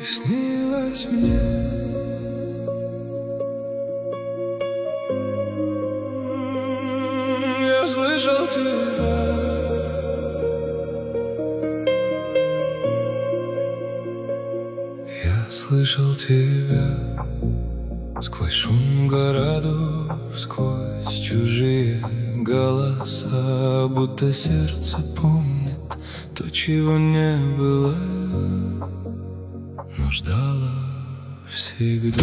снилась мне. Я слышал тебя. Я слышал тебя сквозь шум городов, сквозь чужие голоса, будто сердце помнит то, чего не было, но ждала всегда.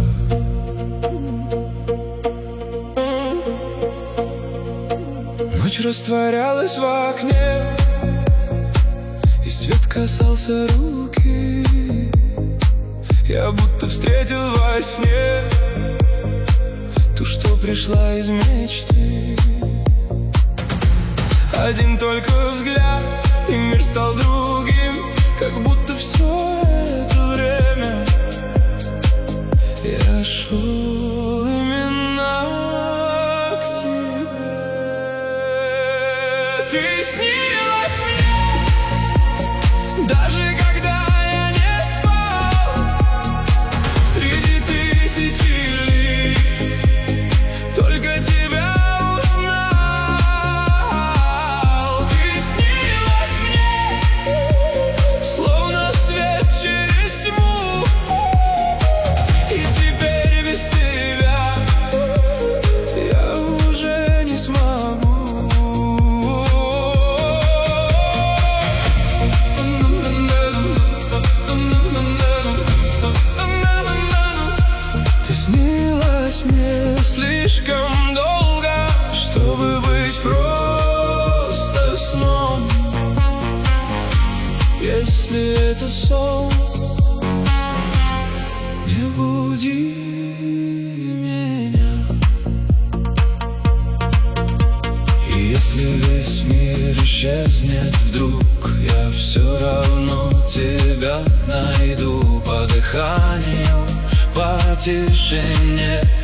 Ночь растворялась в окне, и свет касался руки. Я будто встретил во сне ту, что пришла из мечты. Один только взгляд, и мир стал другим, как будто все это время я шел именно к тебе. Ты снилась мне, даже когда я не спал, среди тысячи лиц только тебя узнал. Ты снилась мне, словно свет через тьму, и теперь без тебя я уже не смогу. Ты снилась мне слишком долго, чтобы быть просто сном. Если это сон, не буди меня. И если весь мир исчезнет вдруг, я все равно тебя найду по дыханию, по тишине.